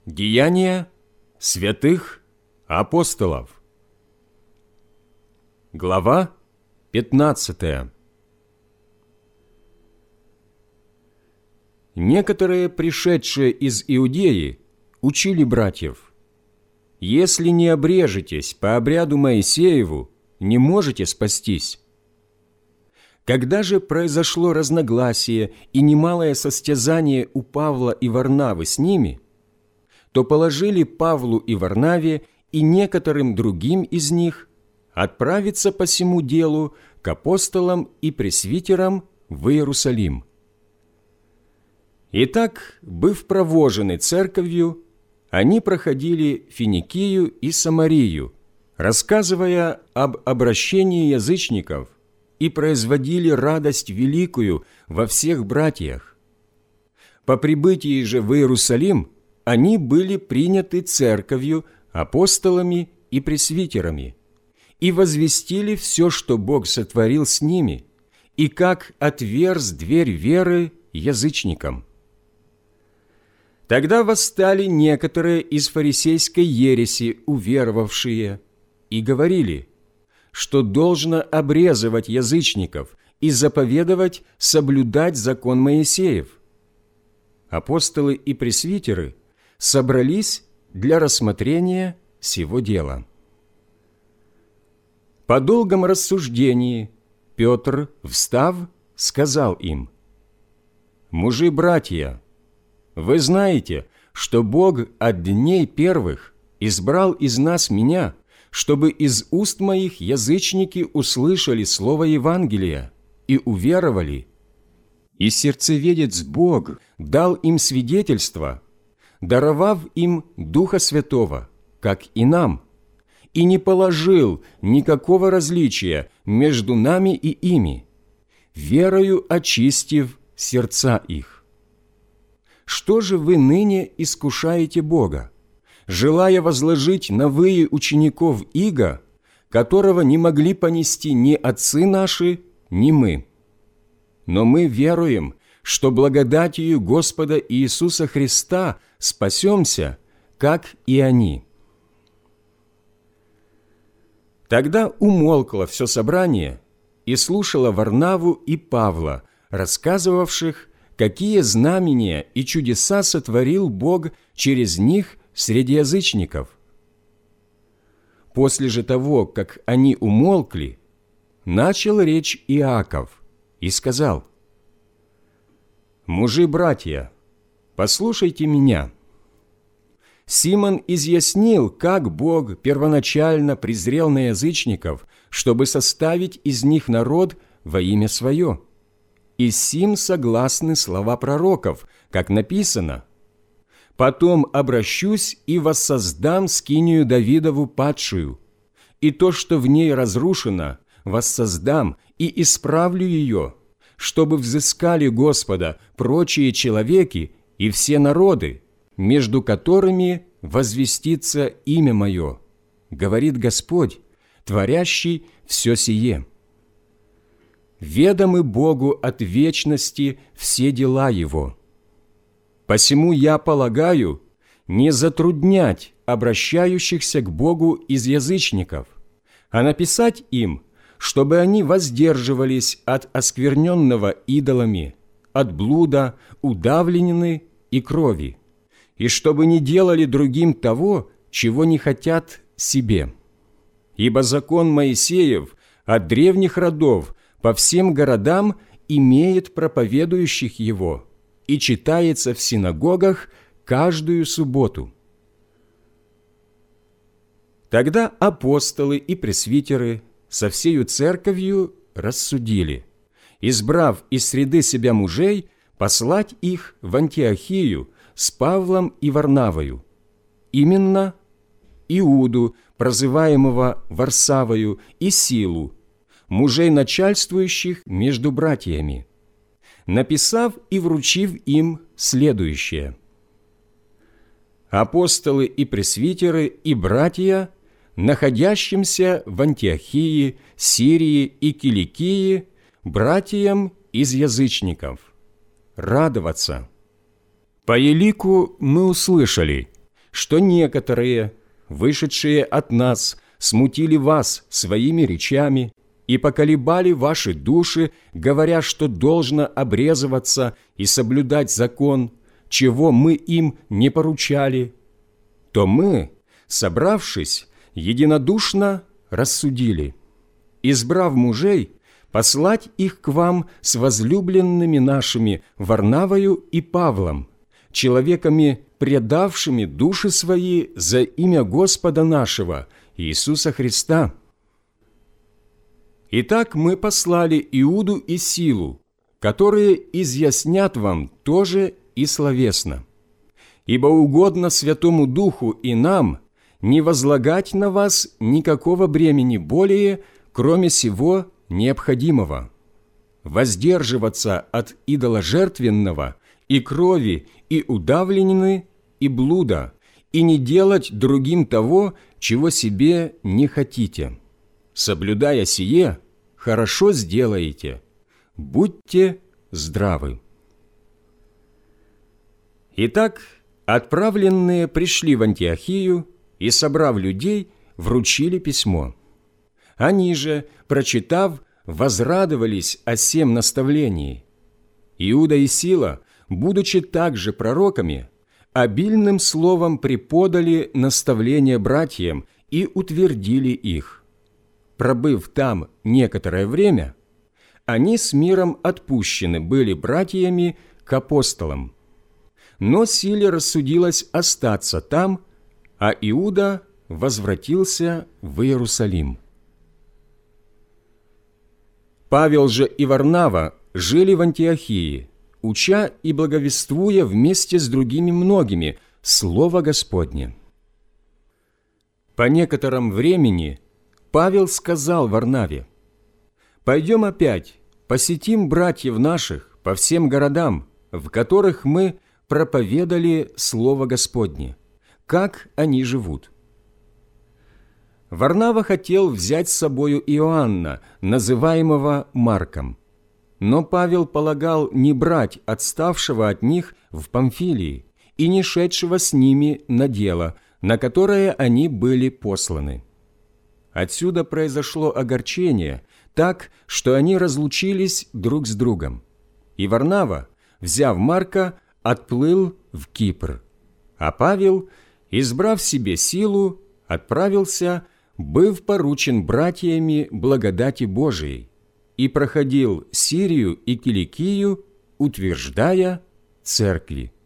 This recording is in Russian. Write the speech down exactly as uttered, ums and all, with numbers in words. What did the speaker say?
Деяния святых апостолов. Глава пятнадцатая. Некоторые, пришедшие из Иудеи, учили братьев: «Если не обрежетесь по обряду Моисееву, не можете спастись». Когда же произошло разногласие и немалое состязание у Павла и Варнавы с ними, то положили Павлу и Варнаве и некоторым другим из них отправиться по сему делу к апостолам и пресвитерам в Иерусалим. Итак, быв провожены церковью, они проходили Финикию и Самарию, рассказывая об обращении язычников, и производили радость великую во всех братьях. По прибытии же в Иерусалим они были приняты церковью, апостолами и пресвитерами, и возвестили все, что Бог сотворил с ними, и как отверз дверь веры язычникам. Тогда восстали некоторые из фарисейской ереси, уверовавшие, и говорили, что должно обрезывать язычников и заповедовать соблюдать закон Моисеев. Апостолы и пресвитеры собрались для рассмотрения сего дела. По долгом рассуждении Петр, встав, сказал им: «Мужи-братья, вы знаете, что Бог от дней первых избрал из нас меня, чтобы из уст моих язычники услышали слово Евангелия и уверовали. И сердцеведец Бог дал им свидетельство, даровав им Духа Святого, как и нам, и не положил никакого различия между нами и ими, верою очистив сердца их. Что же вы ныне искушаете Бога, желая возложить на выи учеников иго, которого не могли понести ни отцы наши, ни мы? Но мы веруем, что благодатью Господа Иисуса Христа спасемся, как и они». Тогда умолкло все собрание и слушало Варнаву и Павла, рассказывавших, какие знамения и чудеса сотворил Бог через них среди язычников. После же того, как они умолкли, начал речь Иаков и сказал: «Мужи-братья, послушайте меня. Симон изъяснил, как Бог первоначально презрел на язычников, чтобы составить из них народ во имя Свое. И сим согласны слова пророков, как написано: «Потом обращусь и воссоздам скинию Давидову падшую, и то, что в ней разрушено, воссоздам и исправлю ее, чтобы взыскали Господа прочие человеки и все народы, между которыми возвестится имя Мое, говорит Господь, творящий все сие. Ведомы Богу от вечности все дела Его. Посему я полагаю не затруднять обращающихся к Богу из язычников, а написать им, чтобы они воздерживались от оскверненного идолами, от блуда, удавленины и крови, и чтобы не делали другим того, чего не хотят себе. Ибо закон Моисеев от древних родов по всем городам имеет проповедующих его и читается в синагогах каждую субботу». Тогда апостолы и пресвитеры со всею церковью рассудили, избрав из среды себя мужей, послать их в Антиохию с Павлом и Варнавою, именно Иуду, прозываемого Варсавою, и Силу, мужей начальствующих между братьями, написав и вручив им следующее: «Апостолы и пресвитеры и братья, находящимся в Антиохии, Сирии и Киликии, братьям из язычников, радоваться. По елику мы услышали, что некоторые, вышедшие от нас, смутили вас своими речами и поколебали ваши души, говоря, что должно обрезываться и соблюдать закон, чего мы им не поручали, то мы, собравшись, единодушно рассудили, избрав мужей, послать их к вам с возлюбленными нашими Варнавою и Павлом, человеками, предавшими души свои за имя Господа нашего, Иисуса Христа. Итак, мы послали Иуду и Силу, которые изъяснят вам тоже и словесно. Ибо угодно Святому Духу и нам не возлагать на вас никакого бремени более, кроме сего необходимого, воздерживаться от идоложертвенного и крови, и удавленины, и блуда, и не делать другим того, чего себе не хотите. Соблюдая сие, хорошо сделаете. Будьте здравы. Итак, отправленные пришли в Антиохию и, собрав людей, вручили письмо. Они же, прочитав, возрадовались о сем наставлении. Иуда и Сила, будучи также пророками, обильным словом преподали наставления братьям и утвердили их. Пробыв там некоторое время, они с миром отпущены были братьями к апостолам. Но Силе рассудилось остаться там, а Иуда возвратился в Иерусалим. Павел же и Варнава жили в Антиохии, уча и благовествуя вместе с другими многими Слово Господне. По некотором времени Павел сказал Варнаве: «Пойдем опять, посетим братьев наших по всем городам, в которых мы проповедали Слово Господне, как они живут». Варнава хотел взять с собою Иоанна, называемого Марком. Но Павел полагал не брать отставшего от них в Памфилии и не шедшего с ними на дело, на которое они были посланы. Отсюда произошло огорчение, так, что они разлучились друг с другом. И Варнава, взяв Марка, отплыл в Кипр, а Павел, избрав себе Силу, отправился, быв поручен братьями благодати Божией, и проходил Сирию и Киликию, утверждая церкви.